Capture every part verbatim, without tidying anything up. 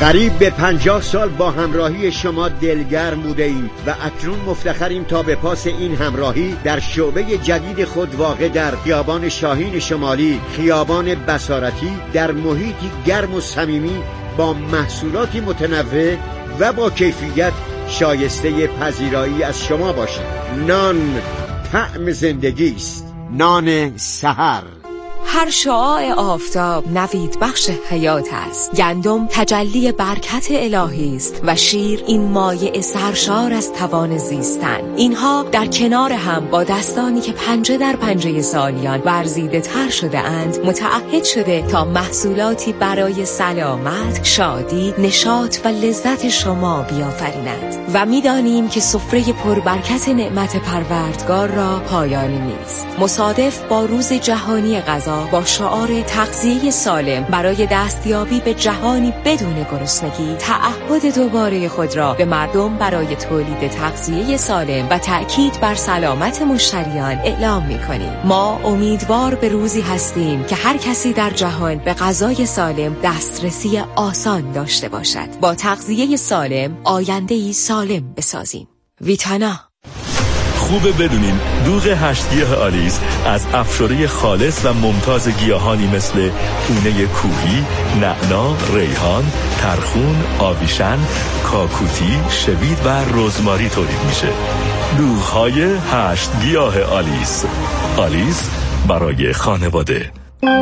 قریب به پنجاه سال با همراهی شما دلگرم بوده ایم و اکنون مفتخریم تا به پاس این همراهی در شعبه جدید خود واقع در خیابان شاهین شمالی، خیابان بصارتی، در محیطی گرم و صمیمی با محصولاتی متنوع و با کیفیت شایسته پذیرایی از شما باشیم. نان طعم زندگی است. نان سحر. هر شعاع آفتاب نوید بخش حیات است. گندم تجلی برکت الهی است و شیر این مایع سرشار از توان زیستن. اینها در کنار هم با دستانی که پنجه در پنجه سالیان ورزیده تر شده اند متعهد شده تا محصولاتی برای سلامت، شادی، نشاط و لذت شما بیافرینند و می‌دانیم که سفره پربرکت نعمت پروردگار را پایانی نیست. مصادف با روز جهانی غذا با شعار تغذیه سالم برای دستیابی به جهانی بدون گرسنگی، تعهد دوباره خود را به مردم برای تولید تغذیه سالم و تأکید بر سلامت مشتریان اعلام می‌کنیم. ما امیدوار به روزی هستیم که هر کسی در جهان به غذای سالم دسترسی آسان داشته باشد. با تغذیه سالم آینده‌ای سالم بسازیم. ویتانا. خوبه بدونین دوغ هشت گیاه آلیس از افشاره خالص و ممتاز گیاهانی مثل پونه کوهی، نعنا، ریحان، ترخون، آویشن، کاکوتی، شوید و رزماری تولید میشه. دوغ‌های هشت گیاه آلیس. آلیس برای خانواده.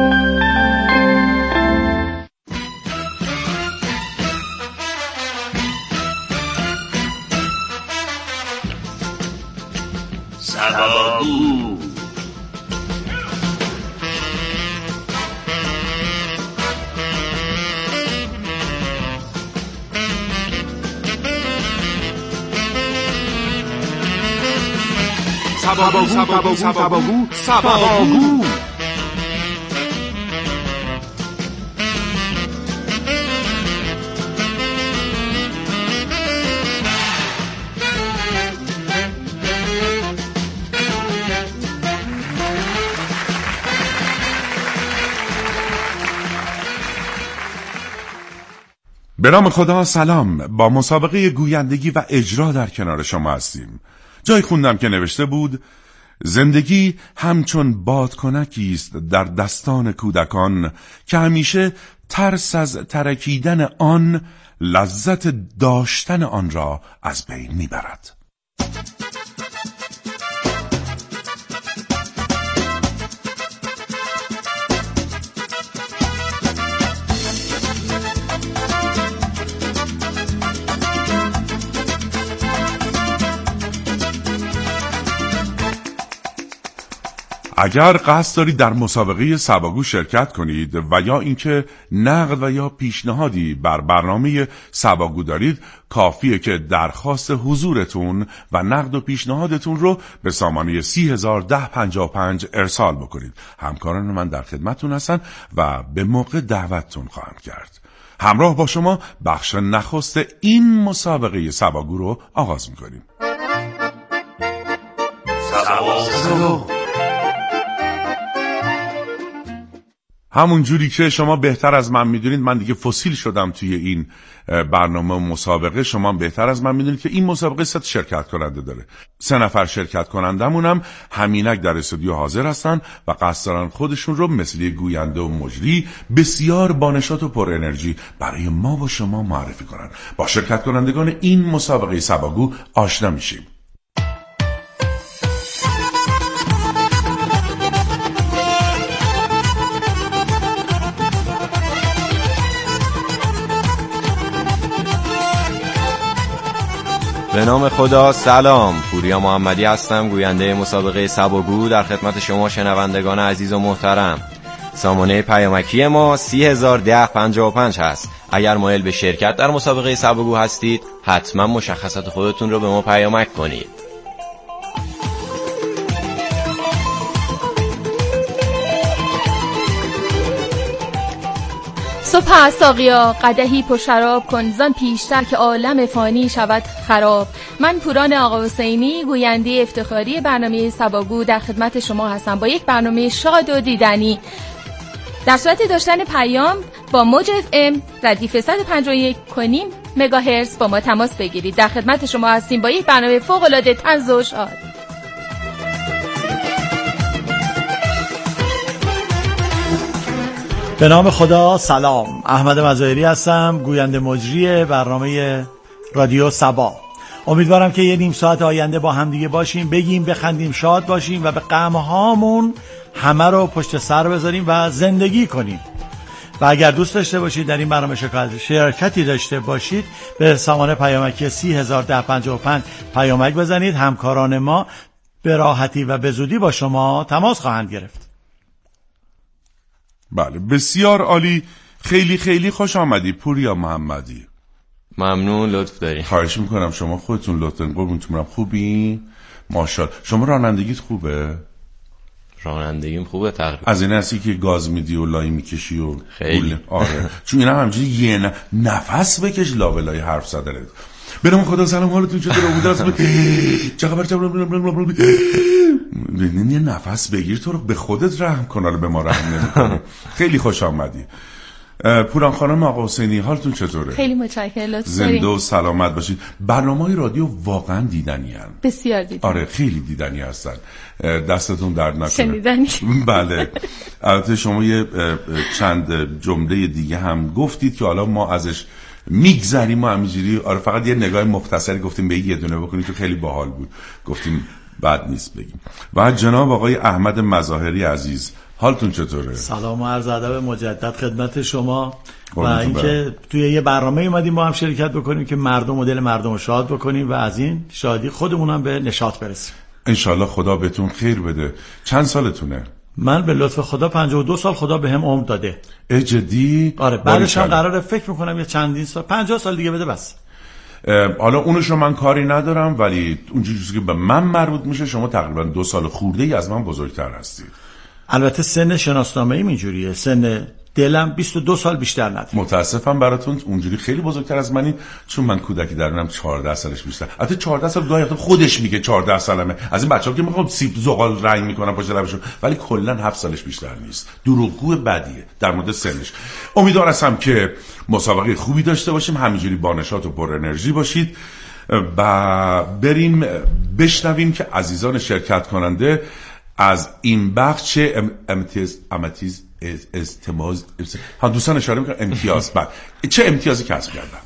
سباگو. سباگو سباگو سباگو سباگو. به نام خدا. سلام. با مسابقه گویندگی و اجرا در کنار شما هستیم. جای خوندم که نوشته بود زندگی همچون بادکنکی است در دستان کودکان که همیشه ترس از ترکیدن آن لذت داشتن آن را از بین میبرد. اگر قصد دارید در مسابقه سباگو شرکت کنید و یا اینکه نقد و یا پیشنهادی بر برنامه سباگو دارید، کافیه که درخواست حضورتون و نقد و پیشنهادتون رو به سامانه سی هزار ده پنجاه و پنج ارسال بکنید. همکاران من در خدمتتون هستن و به موقع دعوتتون خواهم کرد. همراه با شما بخش نخست این مسابقه سباگو رو آغاز میکنیم. سباگو. همون جوری که شما بهتر از من میدونید، من دیگه فسیل شدم توی این برنامه و مسابقه. شما بهتر از من میدونید که این مسابقه سه شرکت کننده داره. سه نفر شرکت کنندمون هم همینک در استودیو حاضر هستن و قصد دارن خودشون رو مثل گوینده و مجری بسیار با نشاط و پر انرژی برای ما و شما معرفی کنن. با شرکت کنندگان این مسابقه سباگو آشنا میشیم. به نام خدا. سلام، پوریا محمدی هستم، گوینده مسابقه سباگو در خدمت شما شنوندگان عزیز و محترم. سامانه پیامکی ما سی هزار ده پنجاه و پنج هست. اگر مایل به شرکت در مسابقه سباگو هستید حتما مشخصات خودتون رو به ما پیامک کنید. صبح ساقیا قدحی پر شراب کن، زان پیشتر که عالم فانی شود خراب. من پوران آقا حسینی، گوینده افتخاری برنامه سباگو در خدمت شما هستم با یک برنامه شاد و دیدنی. در صورت داشتن پیام با موج اف ام ردیف صد و پنجاه و یک و نیم مگاهرتز با ما تماس بگیرید. در خدمت شما هستیم با یک برنامه فوق العاده طنز و شاد. به نام خدا. سلام، احمد مظاهری هستم، گوینده مجری برنامه رادیو سبا. امیدوارم که یه نیم ساعت آینده با هم دیگه باشیم، بگیم، بخندیم، شاد باشیم و به غم‌هامون همه رو پشت سر بذاریم و زندگی کنیم. و اگر دوست داشته باشید در این برنامه شرکتی داشته باشید، به سامانه پیامکی سی هزار ده پنجاه و پنج پیامک بزنید. همکاران ما به راحتی و به زودی با شما تماس خواهند گرفت. بله، بسیار عالی. خیلی خیلی خوش آمدی پوریا محمدی. ممنون، لطف داری. خواهش میکنم. شما خودتون لطفاً قربونتون برم. خوبی؟ ماشاءالله. شما رانندگیت خوبه؟ رانندگیم خوبه تقریبا. از این هستی که گاز میدی و لای میکشی و خیلی. آره. چون اینم همینجوری یه ن... نفس بکش لابلای حرف زدنت. برم خدا سلام، حالتون چطوره؟ امیدوارم چه خبر؟ یه نفس بگیر، تو رو به خودت رحم کن، حالا به ما رحم نمی‌کنی. خیلی خوش آمدی. پوران خانم، آقا حسینی، حالتون چطوره؟ خیلی متشکرم، لطف زنده و سلامت باشید. برنامه‌های رادیو واقعا دیدنی هستن. بسیار دیدنی. آره، خیلی دیدنی هستن. دستتون درد نکنه. شنیدنی. بله. البته شما یه چند جمله دیگه هم گفتید که حالا ما ازش میگذریم و همینجوری آره فقط یه نگاه مختصری گفتیم به یه دونه بکنید که خیلی باحال بود. گفتیم بد نیست بگیم. و جناب آقای احمد مظاهری عزیز، حالتون چطوره؟ سلام و عرض ادب مجدد خدمت شما. و اینکه توی یه برنامه اومدیم با هم شرکت بکنیم که مردم و دل مردم رو شاد بکنیم و از این شادی خودمون هم به نشاط برسیم. انشالله خدا بهتون خیر بده. چند سالتونه؟ من به لطف خدا پنجاه و دو سال خدا به هم عمر داده. اه جدی؟ آره، بعدش هم قراره فکر میکنم یه چندین سال پنجاه سال دیگه بده بس. حالا اونش رو من کاری ندارم، ولی اون چیزی که به من مربوط میشه شما تقریبا دو سال خورده ای از من بزرگتر هستید. البته سن شناسنامه‌ای اینجوریه، سن دلم بیست و دو سال بیشتر نداره. متاسفم براتون، اونجوری خیلی بزرگتر از منی، چون من کودکی درونم چهارده سالش بیشتر. البته چهارده سال گاهی خودش میگه چهارده سالمه، از این بچه‌ها که میخوام سیب زغال رنگ میکنن پشت لبشون، ولی کلا هفت سالش بیشتر نیست. دروغگو بدیه در مورد سنش. امیدوار هستم که مسابقه خوبی داشته باشیم، همینجوری با نشاط و پر انرژی باشید و بریم بشنویم که عزیزان شرکت کننده از این بخش چه امتیاز امتیاز استماز ها دوستان اشاره میکنن امتیاز بعد چه امتیازی کسب کردن.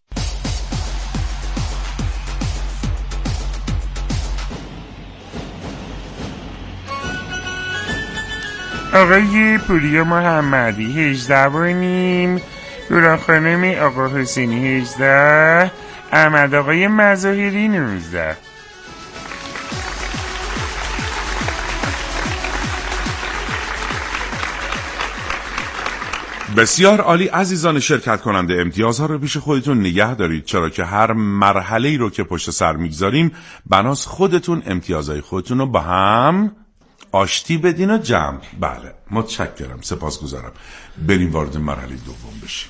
آقای پوریا محمدی هجده و نیم، پوران خانم آقا حسینی هجده، احمد آقای مظاهری نوزده. بسیار عالی. عزیزان شرکت کننده، امتیازها رو پیش خودتون نگه دارید، چرا که هر مرحله‌ای رو که پشت سر میگذاریم بناس خودتون امتیازهای خودتون رو با هم آشتی بدین و جمع. بله، متشکرم، سپاسگزارم. بریم وارد مرحله دوم بشیم.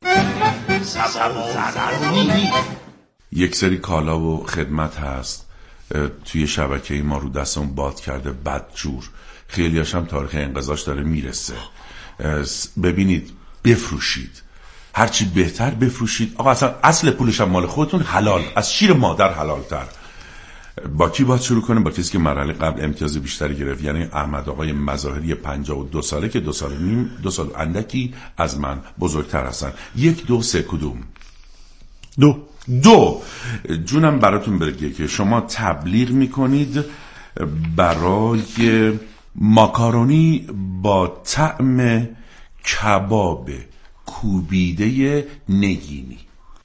یک سری کالا و خدمت هست توی شبکه ما رو دستمون باد کرده بدجور، خیلی هاشم تاریخ انقضاش داره میرسه. ببینید، بفروشید، هرچی بهتر بفروشید. آقا اصلا اصل پولش هم مال خودتون، حلال، از شیر مادر حلال تر. با کی باید شروع کنیم؟ با کسی که مرحله قبل امتیاز بیشتری گرفت، یعنی احمد آقای مظاهری پنجاه و دو ساله که دو سال نیم دو سال اندکی از من بزرگتر هستن. یک دو سه کدوم؟ دو دو. جونم براتون بگه که شما تبلیغ میکنید برای ماکارونی با طعم کباب کوبیده نگینی.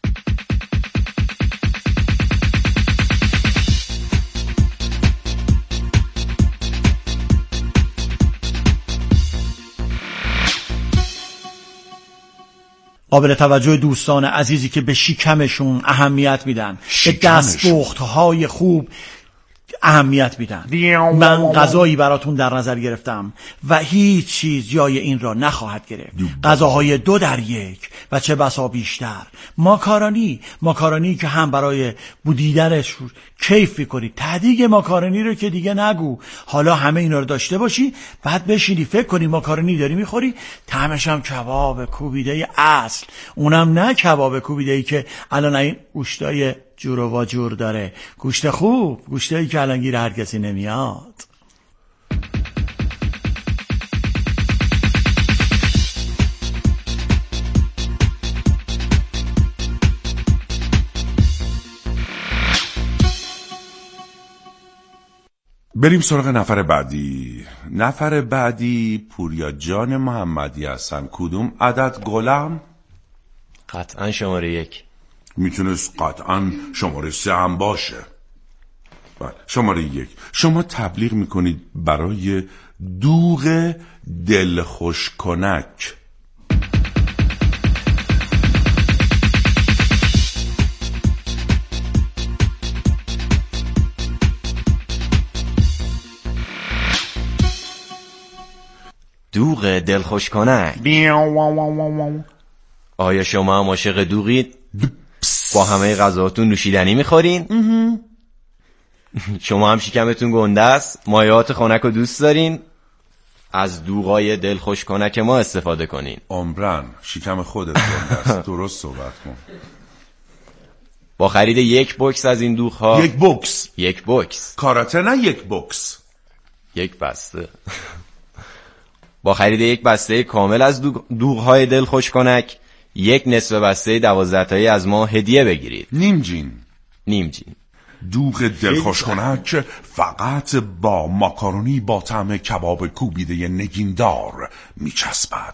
قابل توجه دوستان عزیزی که به شکمشون اهمیت میدن، به دستپخت‌های خوب اهمیت میدن. من غذایی براتون در نظر گرفتم و هیچ چیز جای این را نخواهد گرفت. غذاهای دو در یک و چه بسا بیشتر. ماکارونی، ماکارونی که هم برای بودیدنش کیف میکنی. تهدیگ ماکارونی رو که دیگه نگو. حالا همه اینا رو داشته باشی، بعد بشینی فکر کنی ماکارونی داری میخوری، طعمش هم کباب کوبیده اصل، اونم نه کباب کوبیده ای که الان این گوشتای جور و واجور داره، گوشت خوب، گوشتایی که الان گیر هر کسی نمیاد. بریم سراغ نفر بعدی. نفر بعدی پوریا جان محمدی هستن. کدوم عدد گلم؟ قطعا شماره یک. میتونست قطعا شماره سه هم باشه. بله شماره یک. شما تبلیغ میکنید برای دوغ دلخوش کنک. دوغ دلخوش کنک. آیا شما هم عاشق دوغید؟ با همه غذاتون نوشیدنی میخورین؟ شما هم شکمتون گنده است؟ مایعات خنک رو دوست دارین؟ از دوغای دلخوش کنک ما استفاده کنین. عمرن شکم خودت گنده است. درست صحبت کن. با خرید یک بوکس از این دوغها، یک بوکس یک بوکس کاراته، نه یک بوکس، یک بسته با خرید یک بسته کامل از دوغهای دلخوش کنک، یک نصف بسته دوازده تایی از ما هدیه بگیرید. نیم جین. نیم جین دوغ دلخوش کنک فقط با ماکارونی با طعم کباب کوبیده نگیندار میچسبد.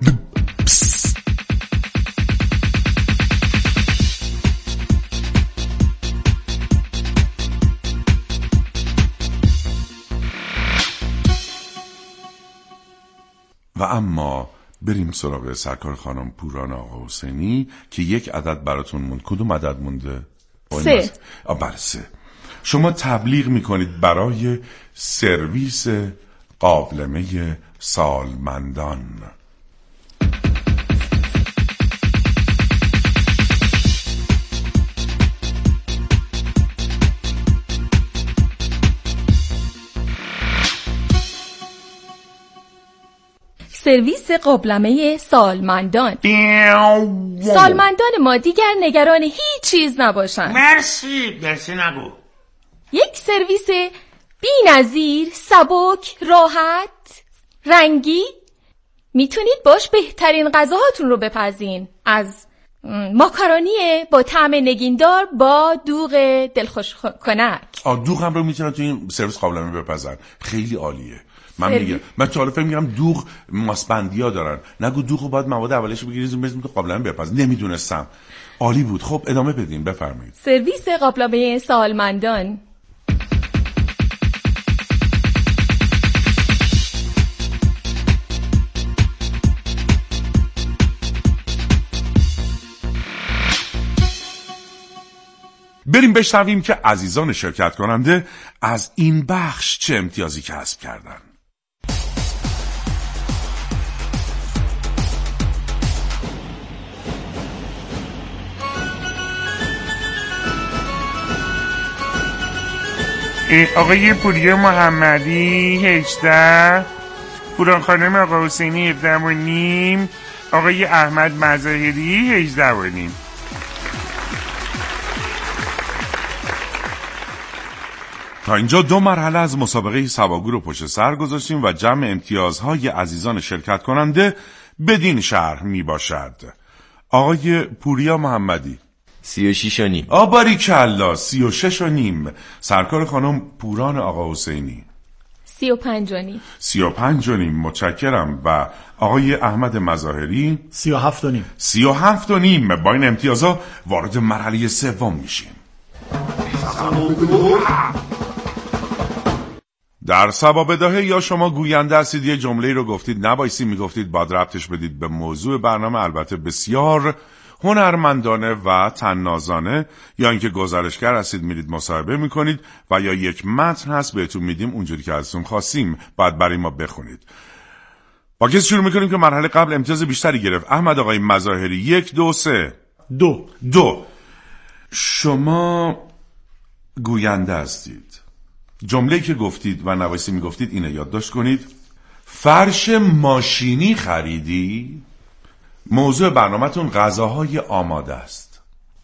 و اما بریم سراغ سرکار خانم پوران آقا حسینی که یک عدد براتون موند. کدوم عدد مونده؟ سه. بله سه. شما تبلیغ میکنید برای سرویس قابلمه سالمندان. سرویس قابلمه سالمندان. سالمندان ما دیگر نگران هیچ چیز نباشند. مرسی مرسی نگو. یک سرویس بی‌نظیر، سبک، راحت، رنگی، میتونید باش بهترین غذاهاتون رو بپزین. از ماکارونی با طعم نگیندار با دوغ دلخوش کنک. آه دوغ هم رو میتونن تو این سرویس قابلمه بپزن. خیلی عالیه. من میگم من تا حالا فکر میگم دوغ ماسبندیا دارن. نگو دوغو باید مواد اولش بگیرید بزنید تو قابلمه بپز. نمیدونستم. عالی بود. خب ادامه بدین بفرمایید. سرویس قابلمه سالمندان. بریم بشنویم که عزیزان شرکت کننده از این بخش چه امتیازی کسب کردن. آقای پوریا محمدی هجده، پوران خانم آقا حسینی هفده و نیم، آقای احمد مظاهری هجده و نیم. تا اینجا دو مرحله از مسابقه سواگو رو پشت سر گذاشتیم و جمع امتیازهای عزیزان شرکت کننده بدین شرح می باشد. آقای پوریا محمدی سی و شیش و نیم. آباری کلا سی و شش و نیم. سرکار خانم پوران آقا حسینی سی و پنج و نیم. سی و پنج و نیم. متشکرم. و آقای احمد مظاهری سی و هفت و نیم. سی و هفت و نیم. با این امتیازها وارد مرحله سوم میشیم. در سبابداهه یا شما گوینده هستید یه جمله رو گفتید نبایستی میگفتید، باید ربطش بدید به موضوع برنامه، البته بسیار هنرمندانه و طنازانه، یا اینکه گزارشگر هستید میرید مصاحبه میکنید و یا یک متن هست بهتون میدیم اونجوری که ازتون خواستیم بعد برای ما بخونید. با کسی شروع میکنیم که مرحله قبل امتیاز بیشتری گرفت. احمد آقای مظاهری، یک دو سه. دو دو. شما گوینده هستید. جمله‌ای که گفتید و نوایسی میگفتید اینه، یادداشت کنید. فرش ماشینی خریدی؟ موضوع برنامه‌تون غذاهای آماده است.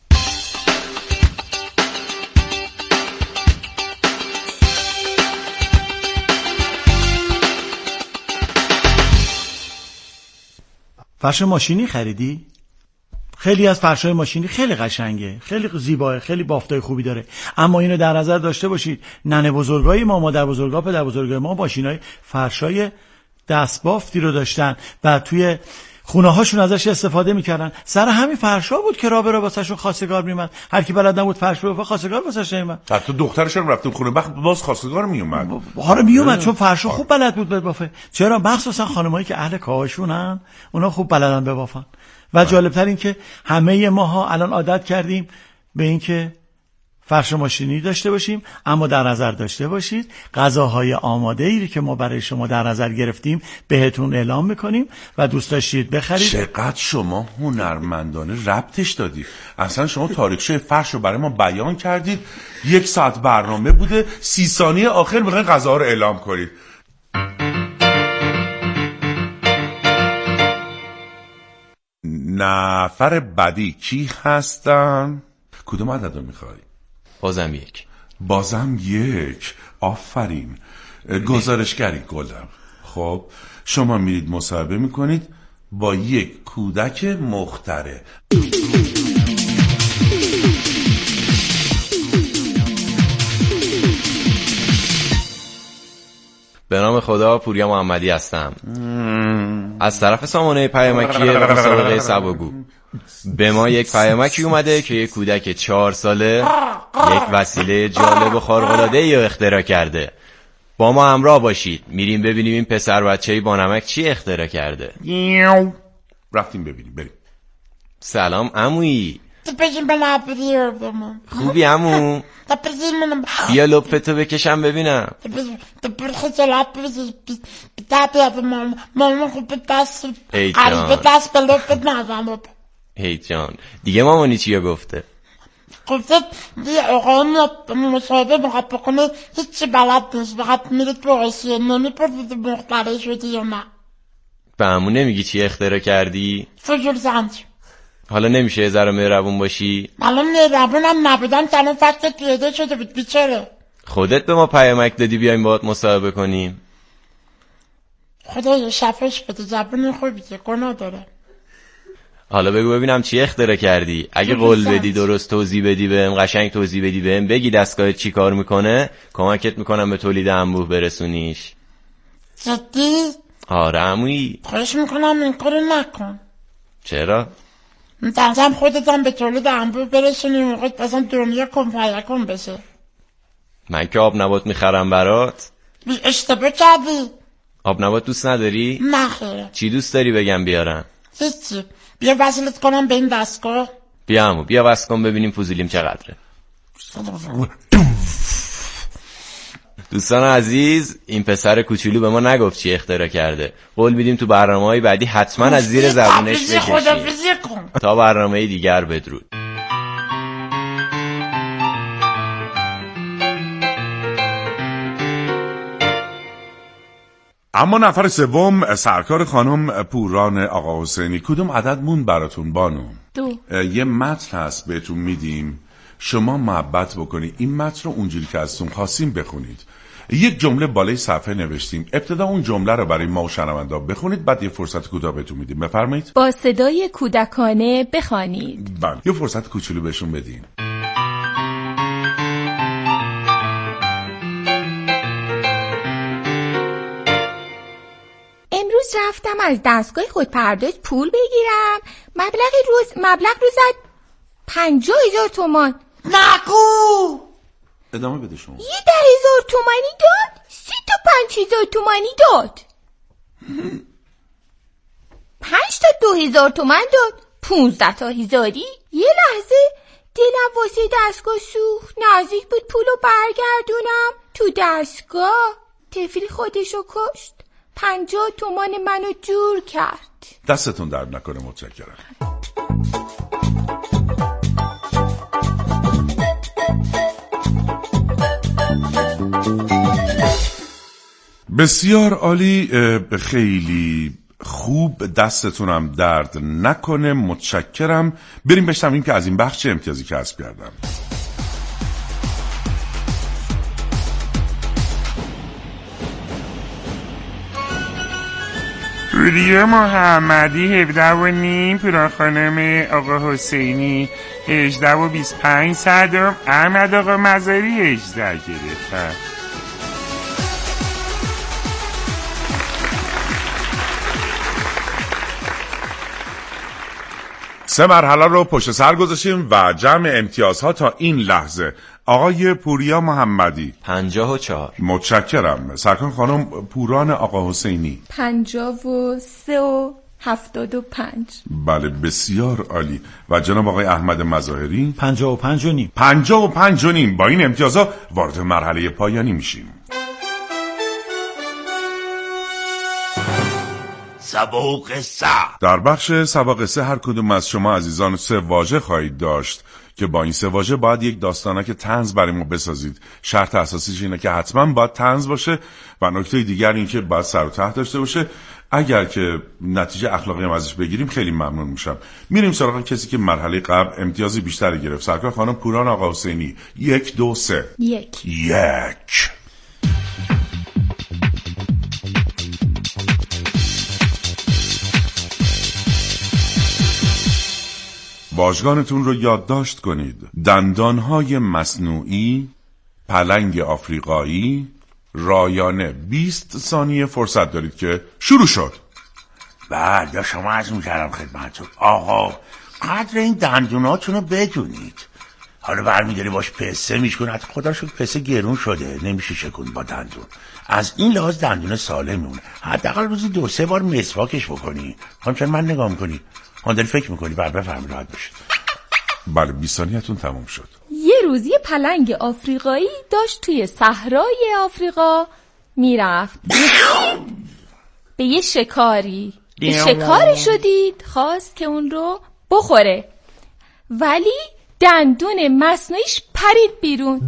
فرش ماشینی خریدی؟ خیلی از فرش‌های ماشینی خیلی قشنگه، خیلی زیباه، خیلی بافتای خوبی داره، اما اینو در نظر داشته باشید ننه بزرگای ما، مادر بزرگا، پدر بزرگای ما ماشینای فرشای دستبافتی رو داشتن و توی خونه هاشون ازش استفاده میکردن. سر همین فرشا بود که رابر واسهشون خواستگار میومد. هر کی بلد نبود فرش ببافه خواستگار واسش نمیومد. حتی دخترش هم رفتیم خونه بخت باز خواستگار میومد. آره میومد چون فرشا خوب بلد بود ببافه. چرا؟ مخصوصا خانمایی که اهل کاهشونن اونا خوب بلدن ببافن. و جالبتر این که همه ماها الان عادت کردیم به این که فرش ماشینی داشته باشیم، اما در نظر داشته باشید غذاهای آماده ای که ما برای شما در نظر گرفتیم بهتون اعلام میکنیم و دوست داشتید بخرید. چقدر شما هنرمندانه ربطش دادید. اصلا شما تاریخچه فرش رو برای ما بیان کردید. یک ساعت برنامه بوده، سی ثانیه آخر میخواین غذاها رو اعلام کنید. نفر بعدی کی هستن؟ کدوم عدد رو میخوای؟ بازم یک. بازم یک. آفرین. گزارشگری گلم. خب شما میرید مصاحبه میکنید با یک کودک مختره. به نام خدا، پوریا محمدی هستم. از طرف سامانه پیامکی مسابقه سباگو به ما یک پیامکی اومده که یک کودک چهار ساله یک وسیله جالب و خارق‌العاده‌ای رو اختراع کرده. با ما همراه باشید، میریم ببینیم این پسر بچه‌ای با نمک چی اختراع کرده. رفتیم ببینیم، بریم. سلام عمویی. بگیم به نبری بمون. خوبی عمو؟ بیا لپتو بکشم ببینم. ای جان دیگه مامانی چیه گفته؟ گفته یه آقای میاد مصاحبه میخواد بکنه، هیچی بلد نیست، فقط میره تو آسیه، نمیپرسید مختره شدی یا نه. به عمو نمیگی چی اختراع کردی؟ فجور زنج. حالا نمیشه یه ذره مهربون باشی؟ الان مهربونم نبودم که الان فکرت پیاده شده بود بیچاره. خودت به ما پیامک دادی بیایم باهات مصاحبه کنیم. خدایا شفاش بده، زبون خوبی که گناه داره. حالا بگو ببینم چی اختراع کردی. اگه قول بدی درست توضیح بدی بهم، قشنگ توضیح بدی بهم، بگی دستگاهت چی کار میکنه، کمکت میکنم به تولید انبوه برسونیش. جدی؟ آره عمویی. خواهش میکنم این کارو نکن. چرا؟ میترسم خودتم به تولید انبوه برسونی، موقع بازم دنیا کن فیکون بشه. من که آب نبات میخرم برات. اشتباه کردی. آب نبات دوست نداری؟ نه خیره. چی دوست داری بگم بیارم؟ هیچی. بیا وصلت کنم به این دستگاه. بیا عمو، بیا وصل کن ببینیم فوزیلیم چقدره. دوستان عزیز، این پسر کوچولو به ما نگفت چی اختراع کرده. قول میدیم تو برنامه‌های بعدی حتما از زیر زبونش بکشیم. تا برنامه دیگر بدرود. اما نفر سوم سرکار خانم پوران آقا حسینی، کدوم عدد مون براتون بانو؟ دو. یه متن هست بهتون میدیم، شما محبت بکنید این متن رو اونجوری که ازتون خواستیم بخونید. یک جمله بالای صفحه نوشتیم، ابتدا اون جمله رو برای ما و شنوندا بخونید، بعد یه فرصت کوتاه بهتون میدیم. بفرمایید. با صدای کودکانه بخوانید. بله، یه فرصت کوچولو بهشون بدین. امروز رفتم از دستگاه خودپرداز پول بگیرم، مبلغ روز مبلغ رو زد پنجاه هزار تومان. نگو. ادامه بده شما. یه ده هزار تومانی داد، سی تا پنج هزار تومانی داد، پنج تا دو هزار تومن داد، پونزده تا هزاری. یه لحظه دلم واسه دستگاه سوخت، نزدیک بود پولو برگردونم تو دستگاه. طفل خودشو کشت. پنجاه تومان منو جور کرد. دستتون درد نکنه، متشکرم. بسیار عالی، خیلی خوب، دستتونم درد نکنه، متشکرم. بریم بشنویم که از این بخش چه امتیازی کسب کردم. پوریا محمدی هفده و نیم، پوران خانم آقا حسینی هجده و بیست پنج صدم، احمد آقا مزاری هجده گرفتن. سه مرحله رو پشت سر گذاشتیم و جمع امتیازها تا این لحظه: آقای پوریا محمدی پنجاه و چهار. متشکرم. سرکار خانم پوران آقا حسینی پنجاه و سه و هفتاد و پنج. بله بسیار عالی. و جناب آقای احمد مظاهری پنجاه و پنج و نیم. پنجاه و پنج و نیم. با این امتیازها وارد مرحله پایانی میشیم. سبا و قصه. در بخش سبا قصه هر کدوم از شما عزیزان سه واژه خواهید داشت که با این سه واژه باید یک داستانک طنز برای ما بسازید. شرط اساسیش اینه که حتما باید طنز باشه و نکته دیگر این که باید سر و ته داشته باشه. اگر که نتیجه اخلاقی هم ازش بگیریم خیلی ممنون میشم. میریم سراغ کسی که مرحله قبل امتیازی بیشتری گرفت. سرکار خانم پوران آقا حسینی. یک دو سه. یک یک. واژگانتون رو یادداشت کنید. دندانهای مصنوعی، پلنگ آفریقایی، رایانه. بیست ثانیه فرصت دارید که شروع شد. بعد یا شما از میکردم خدمتون آقا قدر این دندوناتون رو بدونید. حالا برمیداری باش پسه میشکن، حتی خدا شکر پسه گرون شده نمیشه شکن با دندون. از این لحاظ دندون سالم میمونه. حداقل روزی دو سه بار مسواکش بکنی. همچنین من نگاه میکنی هاندل فکر میکنی بعد بفرمی راحت باشید. بله بیست ثانیه‌تون تموم شد. یه روز یه پلنگ آفریقایی داشت توی صحرای آفریقا میرفت به یه شکاری. به شکاری شدید خواست که اون رو بخوره، ولی دندون مصنوعیش پرید بیرون.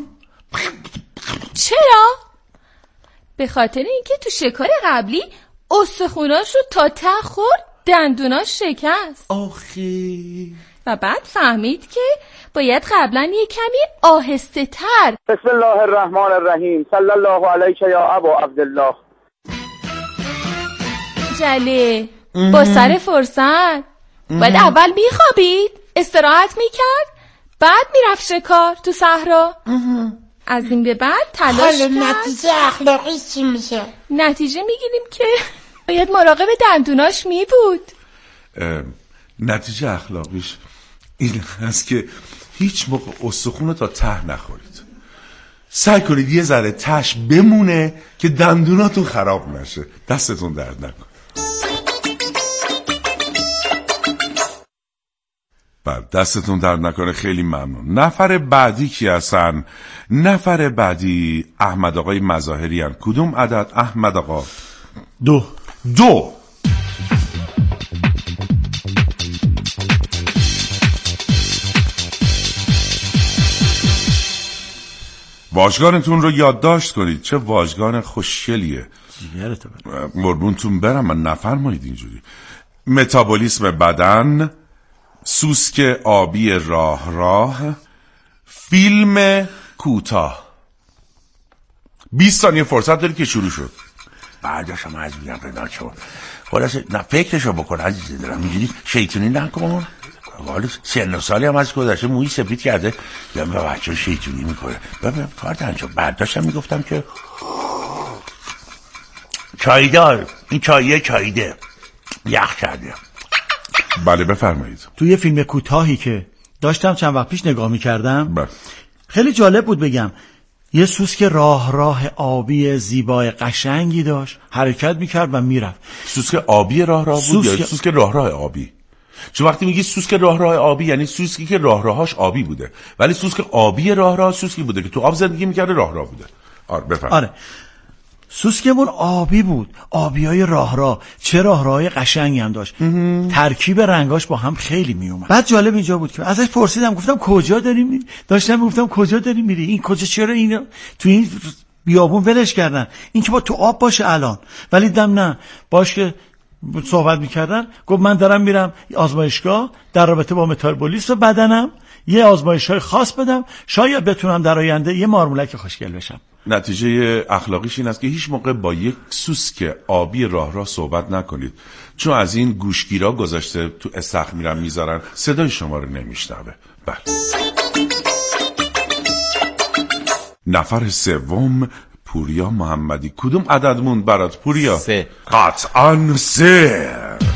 چرا؟ به خاطر اینکه تو شکار قبلی استخوناش رو تا ته خورد، دندوناش شکست. آخی. و بعد فهمید که باید قبلا یه کمی آهسته تر. بسم الله الرحمن الرحیم. صلی الله علیک یا ابا عبدالله. جله با سر فرصت باید اول میخوابید، استراحت میکرد، بعد میرفت شکار تو صحرا. از این به بعد تلاش کرد. نتیجه اخلاقی چی میشه؟ نتیجه میگیریم که باید مراقب دندوناش میبود. نتیجه اخلاقیش این هست که هیچ موقع استخون تا ته نخورید. سعی کنید یه ذره تش بمونه که دندوناتون خراب نشه. دستتون درد نکنه. بعد دستتون درد نکنه. خیلی ممنون. نفر بعدی کی هستن؟ نفر بعدی احمد آقای مظاهری هستن. کدوم عدد احمد آقا؟ دو. دو. واژگانتون رو یادداشت کنید. چه واژگان خوشگلیه. قربونتون برم من نفرمایید اینجوری. متابولیسم بدن، سوسک آبی راه راه، فیلم کوتاه. بیست ثانیه فرصت دارید که شروع شد. بعد شما از میگم پیدا شد. خلاصه نه فکرشو بکن عزیزی دارم، اینجوری شیطونی نکن. والا سن و سالی هم از گذشته موی سفید کرده یا به بچه شیطونی میکنه. ببین کارت انجام. بعد داشتم میگفتم که چایدار این چایه چایده یخ کرده. بله بفرمایید. توی فیلم کوتاهی که داشتم چند وقت پیش نگاه میکردم بله. خیلی جالب بود بگم. یه سوسک راه راه آبی زیبای قشنگی داشت، حرکت میکرد و میرفت. سوسک آبی راه راه بود سوسک... یا سوسک راه راه آبی؟ چون وقتی میگی سوسک راه راه آبی یعنی سوسکی که راه راهاش آبی بوده، ولی سوسک آبی راه راه سوسکی بوده که تو آب زندگی میکرده راه راه بوده. آره بفرمایید. آره سوسکمون آبی بود، آبیای راه راه. چه راه راهی قشنگی هم داشت. ترکیب رنگاش با هم خیلی میومد. بعد جالب اینجا بود که ازش پرسیدم، گفتم کجا داری میری؟ داشتم گفتم کجا داری میری؟ این کجا، چرا این تو این بیابون ولش کردن؟ این که با تو آب باشه الان. ولی دم نه باش که صحبت میکردن، گفت من دارم میرم آزمایشگاه در رابطه با متابولیسم بدنم، یه آزمایش‌های خاص بدم، شاید بتونم در آینده یه مارمولک خوشگل بشم. نتیجه اخلاقیش این است که هیچ موقع با یک سوسک آبی راه راه صحبت نکنید، چون از این گوشگیرا گذاشته تو استخر میرن میذارن، صدای شما رو نمیشنوه. بله. نفر سوم پوریا محمدی. کدوم عدد موند برات پوریا؟ سه. قطعاً سه.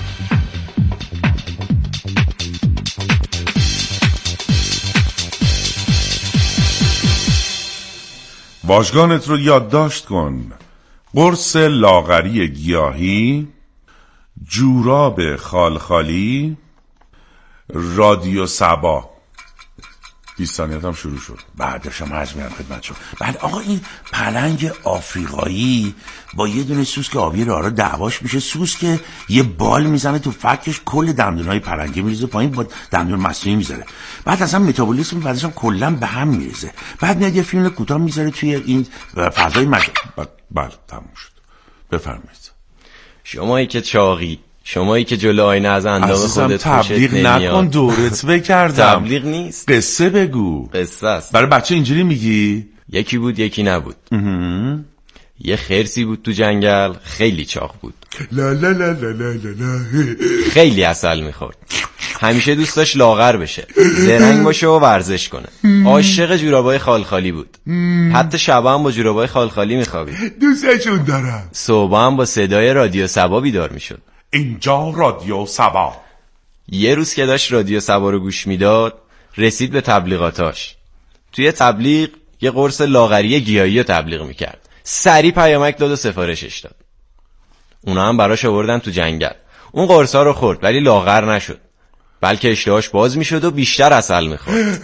واژگانت رو یادداشت کن: قرص لاغری گیاهی، جوراب خالخالی، رادیو سبا. بیست ثانیه هم شروع شد. بعد شما عرض می‌کنم خدمتتون. بعد آقا این پلنگ آفریقایی با یه دونه سوسک آبی راه را دعواش میشه. سوسک یه بال میزنه تو فکش، کل دندونای پلنگه میریزه پایین، با دندون مصنوعی میذاره. بعد اصلا متابولیسم بعدش هم کلا به هم میریزه. بعد میاد یه فیلم کوتاه میذاره توی این فضای مج... بله تموم شد. بفرمایید. شمایی که چاقی، شمایی که جلو آینه از اندام خودت تبلیغ نکن، دورت بکردم. تبلیغ نیست، قصه بگو. قصه است. برای بچه اینجوری میگی؟ یکی بود یکی نبود. یه خرسی بود تو جنگل، خیلی چاق بود. لا لا لا لا لا لا. خیلی عسل میخورد. همیشه دوست داشت لاغر بشه، زرنگ باشه و ورزش کنه. عاشق جورابای خالخالی بود. حتی شبا هم با جورابای خالخالی میخوابید. دوستشون دارم. صبح هم با صدای رادیو سبا بیدار میشد. اینجا رادیو سبا. یه روز که داشت رادیو سبا رو گوش میداد، رسید به تبلیغاتاش. توی تبلیغ یه قرص لاغری گیاهی رو تبلیغ میکرد. سری پیامک داد و سفارشش داد. اونا هم براش آوردن تو جنگل. اون قرصا رو خورد ولی لاغر نشد، بلکه اشتهاش باز میشد و بیشتر عسل میخورد.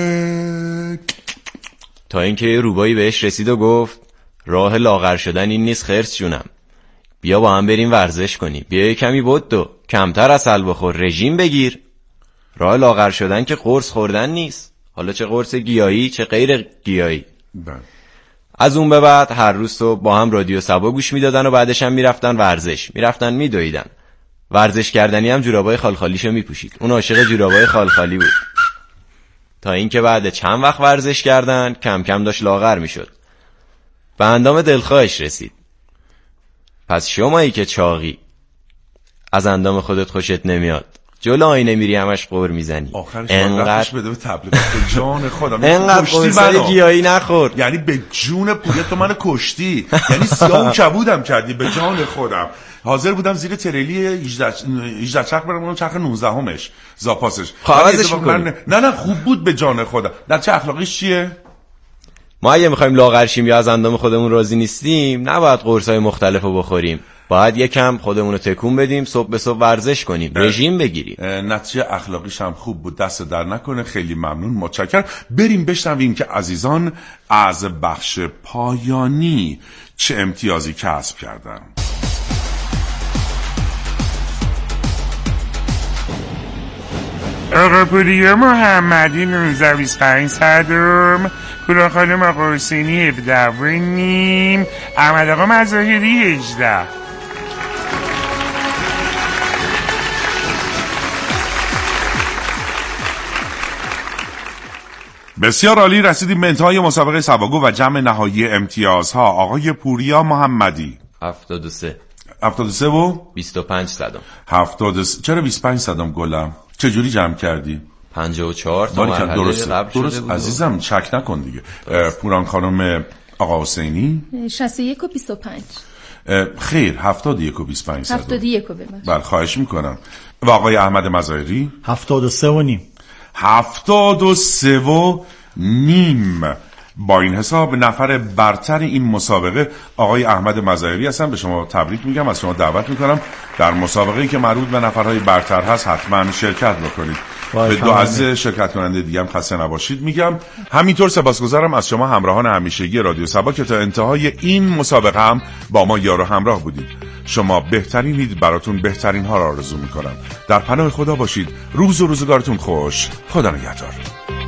تا اینکه یه روبایی بهش رسید و گفت راه لاغر شدن این نیست خرس جونم، بیا با هم بریم ورزش کنیم، بیا کمی بدو، کمتر عسل بخور، رژیم بگیر. راه لاغر شدن که قرص خوردن نیست، حالا چه قرص گیاهی چه غیر گیاهی. از اون به بعد هر روز تو با هم رادیو سبا گوش میدادن و بعدش هم میرفتن ورزش، میرفتن میدویدن. ورزش کردنی هم جورابای خالخالیشو میپوشید. اون عاشق جورابای خالخالی بود. تا اینکه بعد چند وقت ورزش کردن کم کم داشت لاغر میشد، به اندام دلخواهش رسید. پس شمایی که چاقی، از اندام خودت خوشت نمیاد، جلو آینه میری همش قور میزنی، انقدر بده به تبلیغات به جان خودم، انقدر قرصای گیاهی نخور. یعنی به جون پویا تو منو کشتی، یعنی سیاه و کبودم کردی به جان خودم. حاضر بودم زیر تریلی هجده چرخ برم، چرخ نوزده همش زاپاسش خواهدش میکنی. نه نه خوب بود به جان خودم. در چه اخلاقیش چیه؟ ما اگه میخوایم لاغر شیم یا از اندام خودمون راضی نیستیم، نباید قرصای مختلف رو بخوریم، باید یکم خودمون رو تکون بدیم، صبح به صبح ورزش کنیم، رژیم بگیریم. نتیجه اخلاقیش هم خوب بود، دست در نکنه. خیلی ممنون، متشکرم. بریم بشنویم که عزیزان از بخش پایانی چه امتیازی کسب کردن. آقا پوریا محمدی نوزده بیست و پنج صدم، پورا خانم آقا حسینی هفده و نیم، احمد آقا مظاهری هجده. بسیار عالی، رسیدیم به انتهای مسابقه سباگو و جمع نهایی امتیازها. آقای پوریا محمدی هفتاد و سه هفتاد و سه و بیست و پنج صدم. هفتاد و سه. چرا بیست و پنج صدم گلم؟ چجوری جمع کردی؟ پنجاه و چهار تا مرحله درست قبل شده درست بود. عزیزم چک نکن دیگه. پوران خانم آقا حسینی شصت و یک و بیست و پنج. خیر، هفتاد و یک و بیست و پنج صدم. هفتاد و یک و ببخشید. بله خواهش میکنم. و آقای احمد مظاهری هفتاد و سه و نیم. هفتاد و سه و نیم. با این حساب نفر برتر این مسابقه آقای احمد مظاهری هستن. به شما تبریک میگم، از شما دعوت میکنم در مسابقه‌ای که مربوط به نفرهای برتر هست حتما شرکت بکنید. به دو عزیز شرکت کننده دیگه هم خسته نباشید میگم. همینطور سپاسگزارم از شما همراهان همیشگی رادیو سبا که تا انتهای این مسابقه هم با ما یار و همراه بودید. شما بهترینید، براتون بهترین ها را آرزو میکنم. در پناه خدا باشید. روز و روزگارتون خوش. خدا نگهدار.